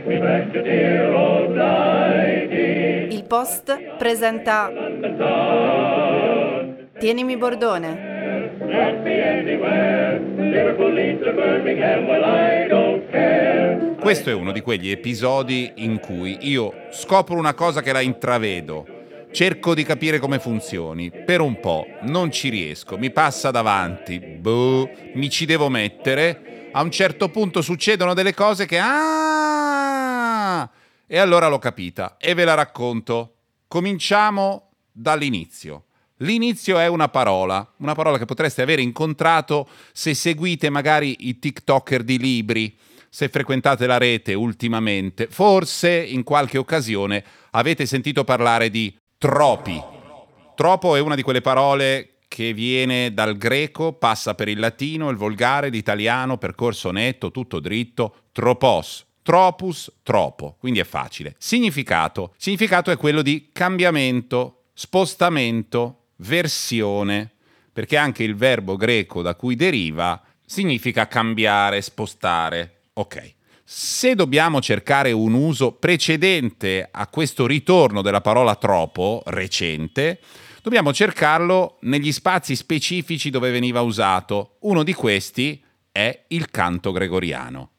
Il Post presenta Tienimi Bordone. Questo è uno di quegli episodi in cui io scopro una cosa che la intravedo, cerco di capire come funzioni, per un po' non ci riesco, mi passa davanti, mi ci devo mettere, a un certo punto succedono delle cose che e allora l'ho capita e ve la racconto. Cominciamo dall'inizio. L'inizio è una parola che potreste aver incontrato se seguite magari i TikToker di libri, se frequentate la rete ultimamente. Forse in qualche occasione avete sentito parlare di tropi. Tropo è una di quelle parole che viene dal greco, passa per il latino, il volgare, l'italiano, percorso netto, tutto dritto, tropos. Tropus, tropo, quindi è facile. Significato è quello di cambiamento, spostamento, versione, perché anche il verbo greco da cui deriva significa cambiare, spostare. Ok. Se dobbiamo cercare un uso precedente a questo ritorno della parola tropo, recente, dobbiamo cercarlo negli spazi specifici dove veniva usato. Uno di questi è il canto gregoriano.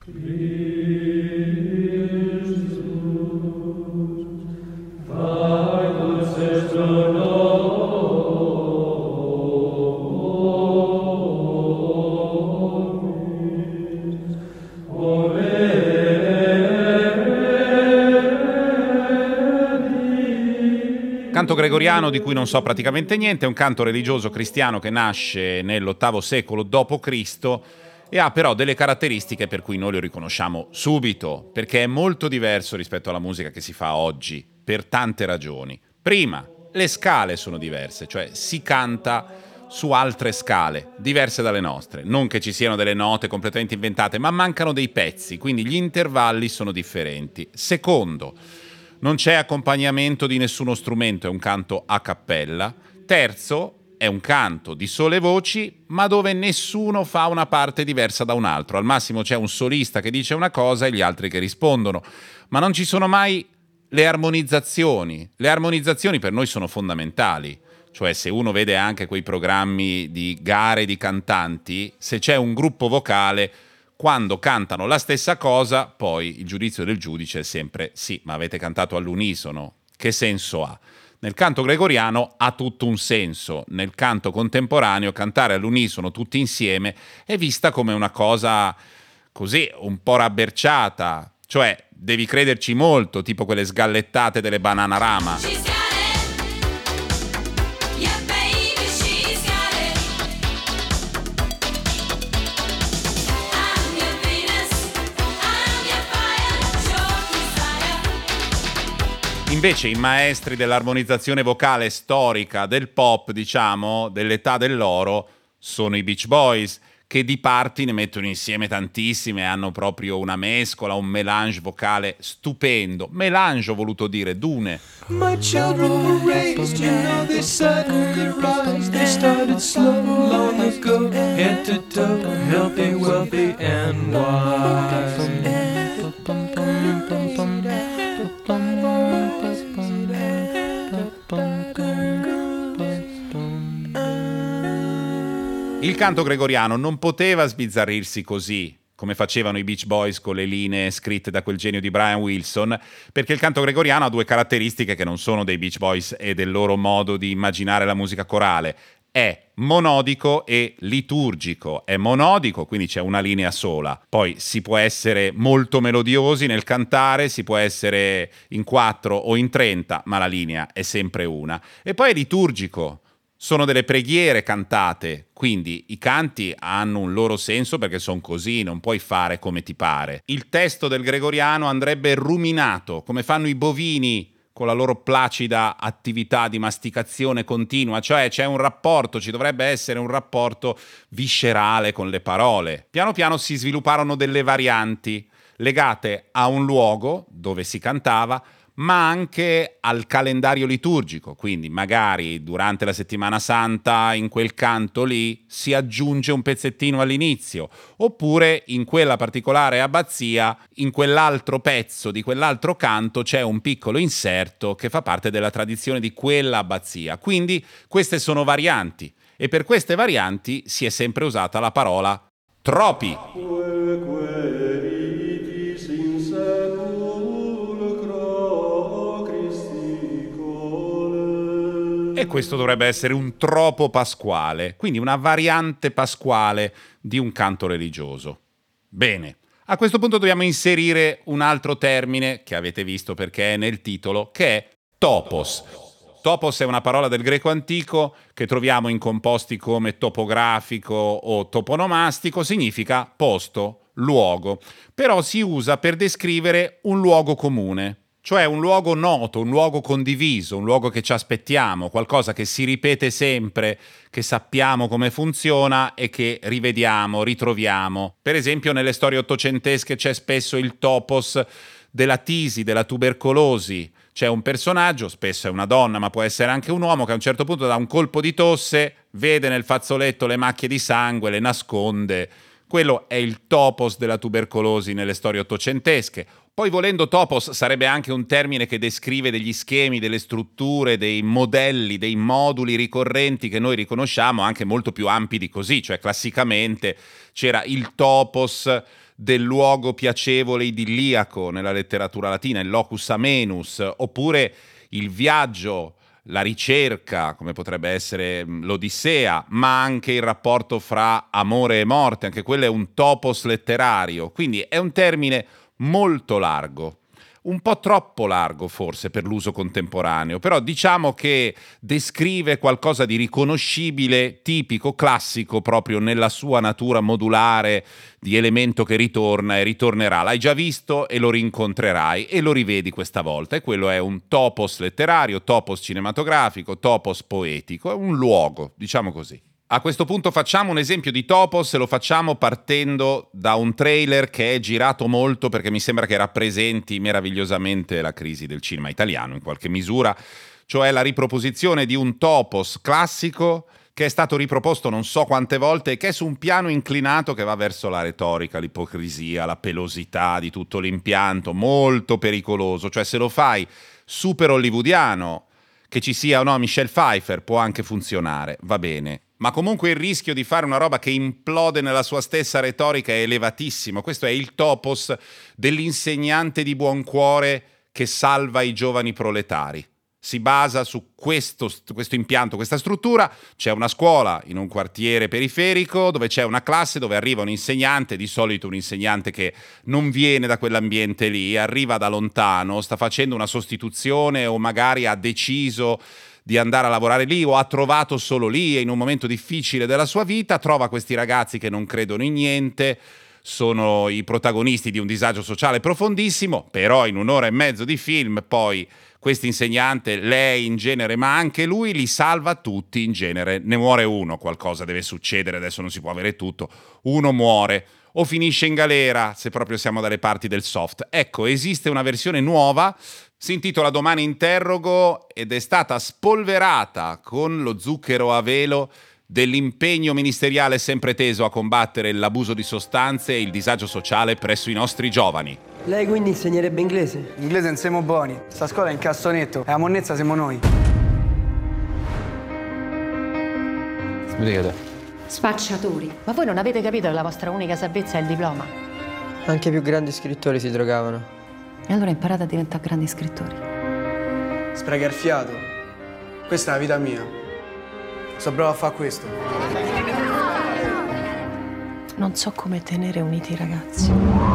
Canto gregoriano di cui non so praticamente niente, è un canto religioso cristiano che nasce nell'VIII secolo d.C. e ha però delle caratteristiche per cui noi lo riconosciamo subito, perché è molto diverso rispetto alla musica che si fa oggi, per tante ragioni. Prima, le scale sono diverse, cioè si canta su altre scale, diverse dalle nostre. Non che ci siano delle note completamente inventate, ma mancano dei pezzi, quindi gli intervalli sono differenti. Secondo, non c'è accompagnamento di nessuno strumento, è un canto a cappella. Terzo, è un canto di sole voci, ma dove nessuno fa una parte diversa da un altro. Al massimo c'è un solista che dice una cosa e gli altri che rispondono. Ma non ci sono mai le armonizzazioni. Le armonizzazioni per noi sono fondamentali. Cioè, se uno vede anche quei programmi di gare di cantanti, se c'è un gruppo vocale, quando cantano la stessa cosa, poi il giudizio del giudice è sempre sì, ma avete cantato all'unisono, che senso ha? Nel canto gregoriano ha tutto un senso, nel canto contemporaneo cantare all'unisono tutti insieme è vista come una cosa così, un po' rabberciata, cioè devi crederci molto, tipo quelle sgallettate delle Bananarama. Invece i maestri dell'armonizzazione vocale storica del pop, diciamo, dell'età dell'oro, sono i Beach Boys, che di parti ne mettono insieme tantissime, hanno proprio una mescola, un mélange vocale stupendo. Mélange ho voluto dire, dune. My children were raised, you know they suddenly rise. They started slow long ago, head to toe, healthy, wealthy and wise. Il canto gregoriano non poteva sbizzarrirsi così, come facevano i Beach Boys con le linee scritte da quel genio di Brian Wilson, perché il canto gregoriano ha due caratteristiche che non sono dei Beach Boys e del loro modo di immaginare la musica corale. È monodico e liturgico. È monodico, quindi c'è una linea sola. Poi si può essere molto melodiosi nel cantare, si può essere in 4 o in 30, ma la linea è sempre una. E poi è liturgico. Sono delle preghiere cantate, quindi i canti hanno un loro senso perché sono così, non puoi fare come ti pare. Il testo del gregoriano andrebbe ruminato, come fanno i bovini con la loro placida attività di masticazione continua, cioè c'è un rapporto, ci dovrebbe essere un rapporto viscerale con le parole. Piano piano si svilupparono delle varianti legate a un luogo dove si cantava, ma anche al calendario liturgico, quindi magari durante la settimana santa in quel canto lì si aggiunge un pezzettino all'inizio, oppure in quella particolare abbazia, in quell'altro pezzo di quell'altro canto c'è un piccolo inserto che fa parte della tradizione di quella abbazia. Quindi queste sono varianti e per queste varianti si è sempre usata la parola tropi. E questo dovrebbe essere un tropo pasquale, quindi una variante pasquale di un canto religioso. Bene, a questo punto dobbiamo inserire un altro termine che avete visto perché è nel titolo, che è topos. Topos è una parola del greco antico che troviamo in composti come topografico o toponomastico, significa posto, luogo, però si usa per descrivere un luogo comune. Cioè un luogo noto, un luogo condiviso, un luogo che ci aspettiamo, qualcosa che si ripete sempre, che sappiamo come funziona e che rivediamo, ritroviamo. Per esempio nelle storie ottocentesche c'è spesso il topos della tisi, della tubercolosi. C'è un personaggio, spesso è una donna, ma può essere anche un uomo, che a un certo punto da un colpo di tosse vede nel fazzoletto le macchie di sangue, le nasconde. Quello è il topos della tubercolosi nelle storie ottocentesche. Poi volendo topos sarebbe anche un termine che descrive degli schemi, delle strutture, dei modelli, dei moduli ricorrenti che noi riconosciamo anche molto più ampi di così, cioè classicamente c'era il topos del luogo piacevole idilliaco nella letteratura latina, il locus amenus, oppure il viaggio, la ricerca, come potrebbe essere l'Odissea, ma anche il rapporto fra amore e morte, anche quello è un topos letterario, quindi è un termine molto largo, un po' troppo largo forse per l'uso contemporaneo, però diciamo che descrive qualcosa di riconoscibile, tipico, classico proprio nella sua natura modulare di elemento che ritorna e ritornerà. L'hai già visto e lo rincontrerai e lo rivedi questa volta, e quello è un topos letterario, topos cinematografico, topos poetico, è un luogo, diciamo così. A questo punto facciamo un esempio di topos e lo facciamo partendo da un trailer che è girato molto perché mi sembra che rappresenti meravigliosamente la crisi del cinema italiano in qualche misura, cioè la riproposizione di un topos classico che è stato riproposto non so quante volte e che è su un piano inclinato che va verso la retorica, l'ipocrisia, la pelosità di tutto l'impianto, molto pericoloso. Cioè se lo fai super hollywoodiano, che ci sia o no Michelle Pfeiffer, può anche funzionare, va bene. Ma comunque il rischio di fare una roba che implode nella sua stessa retorica è elevatissimo. Questo è il topos dell'insegnante di buon cuore che salva i giovani proletari. Si basa su questo impianto, questa struttura. C'è una scuola in un quartiere periferico dove c'è una classe dove arriva un insegnante, di solito un insegnante che non viene da quell'ambiente lì, arriva da lontano, sta facendo una sostituzione o magari ha deciso di andare a lavorare lì o ha trovato solo lì e in un momento difficile della sua vita trova questi ragazzi che non credono in niente, sono i protagonisti di un disagio sociale profondissimo, però in un'ora e mezzo di film poi questo insegnante, lei in genere, ma anche lui li salva tutti in genere. Ne muore uno, qualcosa deve succedere, adesso non si può avere tutto. Uno muore o finisce in galera, se proprio siamo dalle parti del soft. Ecco, esiste una versione nuova, si intitola Domani interrogo ed è stata spolverata con lo zucchero a velo dell'impegno ministeriale sempre teso a combattere l'abuso di sostanze e il disagio sociale presso i nostri giovani. Lei quindi insegnerebbe inglese? Inglese non siamo buoni. Sta scuola è in cassonetto e la monnezza siamo noi. Spiegate. Spacciatori. Ma voi non avete capito che la vostra unica salvezza è il diploma? Anche i più grandi scrittori si drogavano. E allora imparate a diventare grandi scrittori. Spreca il fiato. Questa è la vita mia. Sono bravo a fare questo. Non so come tenere uniti i ragazzi.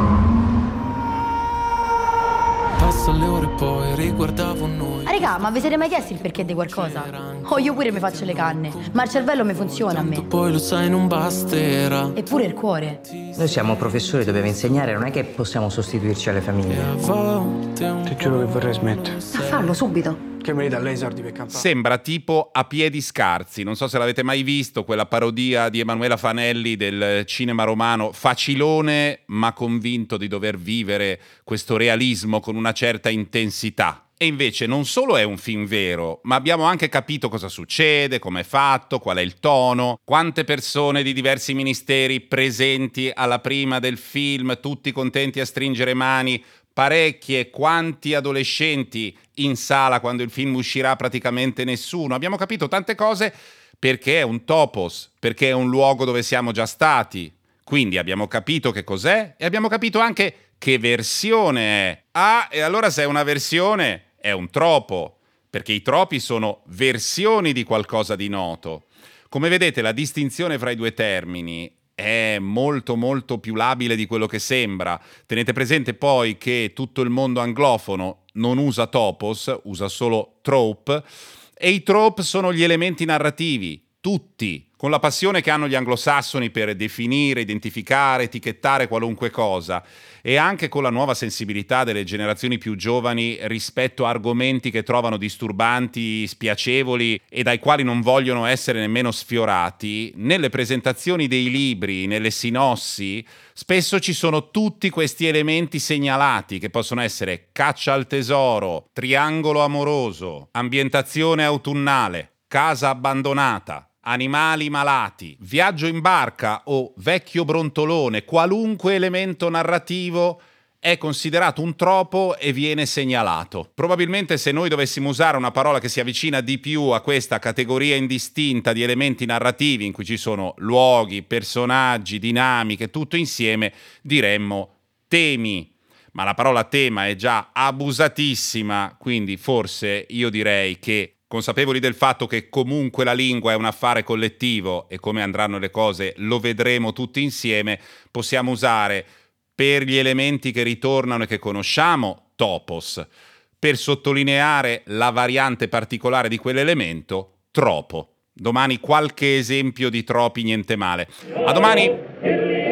Passo le ore poi riguardavo noi. Raga, ma vi siete mai chiesti il perché di qualcosa? Oh, io pure mi faccio le canne, ma il cervello mi funziona a me. Poi lo sai non basterà. Eppure il cuore. Noi siamo professori, dobbiamo insegnare, non è che possiamo sostituirci alle famiglie. Ti giuro che vorrei smettere. A farlo subito. Che merita a lei i soldi per campare. Sembra tipo A piedi scarsi, non so se l'avete mai visto, quella parodia di Emanuela Fanelli del cinema romano, facilone ma convinto di dover vivere questo realismo con una certa intensità. E invece non solo è un film vero, ma abbiamo anche capito cosa succede, come è fatto, qual è il tono, quante persone di diversi ministeri presenti alla prima del film, tutti contenti a stringere mani, parecchie, quanti adolescenti in sala quando il film uscirà, praticamente nessuno. Abbiamo capito tante cose perché è un topos, perché è un luogo dove siamo già stati. Quindi abbiamo capito che cos'è e abbiamo capito anche che versione è. Ah, e allora se è una versione è un tropo, perché i tropi sono versioni di qualcosa di noto. Come vedete, la distinzione fra i due termini è molto molto più labile di quello che sembra. Tenete presente poi che tutto il mondo anglofono non usa topos, usa solo trope, e i trope sono gli elementi narrativi, tutti, con la passione che hanno gli anglosassoni per definire, identificare, etichettare qualunque cosa, e anche con la nuova sensibilità delle generazioni più giovani rispetto a argomenti che trovano disturbanti, spiacevoli e dai quali non vogliono essere nemmeno sfiorati. Nelle presentazioni dei libri, nelle sinossi, spesso ci sono tutti questi elementi segnalati che possono essere caccia al tesoro, triangolo amoroso, ambientazione autunnale, casa abbandonata, animali malati, viaggio in barca o vecchio brontolone. Qualunque elemento narrativo è considerato un tropo e viene segnalato. Probabilmente se noi dovessimo usare una parola che si avvicina di più a questa categoria indistinta di elementi narrativi in cui ci sono luoghi, personaggi, dinamiche, tutto insieme, diremmo temi. Ma la parola tema è già abusatissima, quindi forse io direi che, consapevoli del fatto che comunque la lingua è un affare collettivo e come andranno le cose lo vedremo tutti insieme, possiamo usare per gli elementi che ritornano e che conosciamo topos, per sottolineare la variante particolare di quell'elemento tropo. Domani qualche esempio di tropi, niente male. A domani!